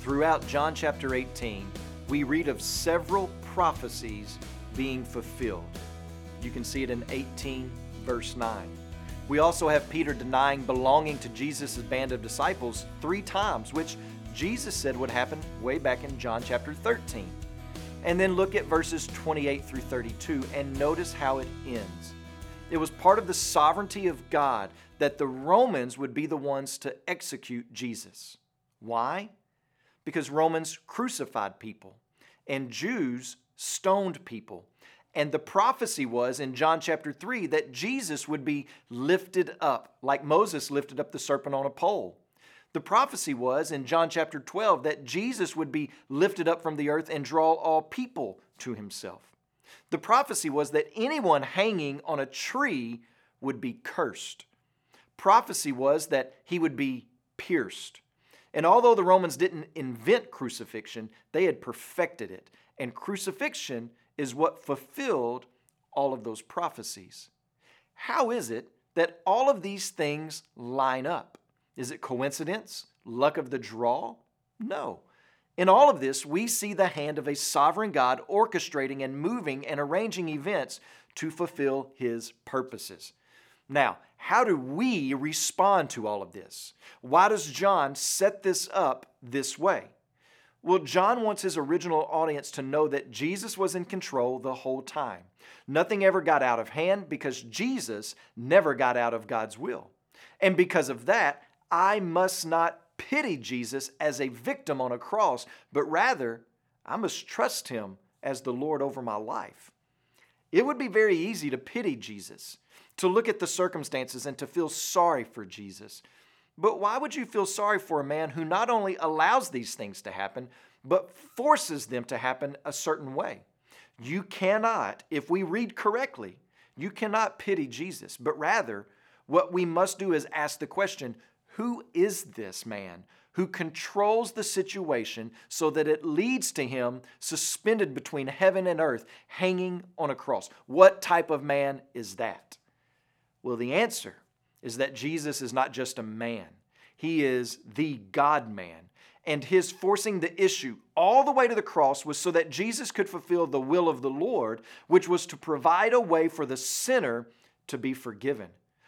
Throughout John chapter 18, we read of several prophecies being fulfilled. You can see it in 18 verse 9. We also have Peter denying belonging to Jesus' band of disciples 3 times, which Jesus said would happen way back in John chapter 13. And then look at verses 28 through 32 and notice how it ends. It was part of the sovereignty of God that the Romans would be the ones to execute Jesus. Why? Because Romans crucified people and Jews stoned people. And the prophecy was in John chapter 3 that Jesus would be lifted up, like Moses lifted up the serpent on a pole. The prophecy was in John chapter 12 that Jesus would be lifted up from the earth and draw all people to himself. The prophecy was that anyone hanging on a tree would be cursed. Prophecy was that he would be pierced. And although the Romans didn't invent crucifixion, they had perfected it. And crucifixion is what fulfilled all of those prophecies. How is it that all of these things line up? Is it coincidence? Luck of the draw? No. In all of this, we see the hand of a sovereign God orchestrating and moving and arranging events to fulfill His purposes. Now, how do we respond to all of this? Why does John set this up this way? Well, John wants his original audience to know that Jesus was in control the whole time. Nothing ever got out of hand because Jesus never got out of God's will. And because of that, I must not pity Jesus as a victim on a cross, but rather, I must trust Him as the Lord over my life. It would be very easy to pity Jesus, to look at the circumstances and to feel sorry for Jesus. But why would you feel sorry for a man who not only allows these things to happen, but forces them to happen a certain way? You cannot, if we read correctly, you cannot pity Jesus, but rather, what we must do is ask the question, who is this man who controls the situation so that it leads to him suspended between heaven and earth, hanging on a cross? What type of man is that? Well, the answer is that Jesus is not just a man. He is the God-man. And His forcing the issue all the way to the cross was so that Jesus could fulfill the will of the Lord, which was to provide a way for the sinner to be forgiven.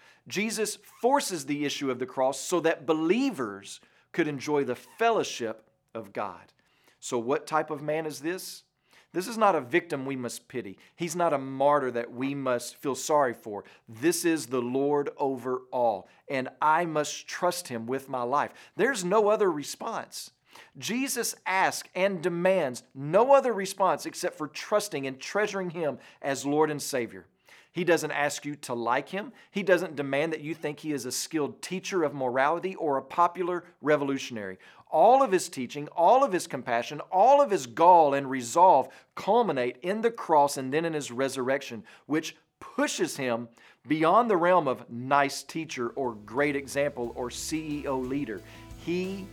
Jesus forces the issue of the cross so that believers could enjoy the fellowship of God. So what type of man is this? This is not a victim we must pity. He's not a martyr that we must feel sorry for. This is the Lord over all, and I must trust Him with my life. There's no other response. Jesus asks and demands no other response except for trusting and treasuring Him as Lord and Savior. He doesn't ask you to like Him. He doesn't demand that you think He is a skilled teacher of morality or a popular revolutionary. All of His teaching, all of His compassion, all of His gall and resolve culminate in the cross and then in His resurrection, which pushes Him beyond the realm of nice teacher or great example or CEO leader. He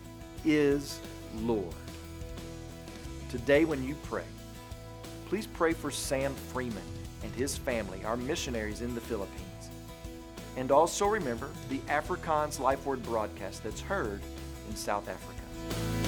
is Lord. Today when you pray, please pray for Sam Freeman and his family, our missionaries in the Philippines. And also remember the Afrikaans Life Word broadcast that's heard in South Africa.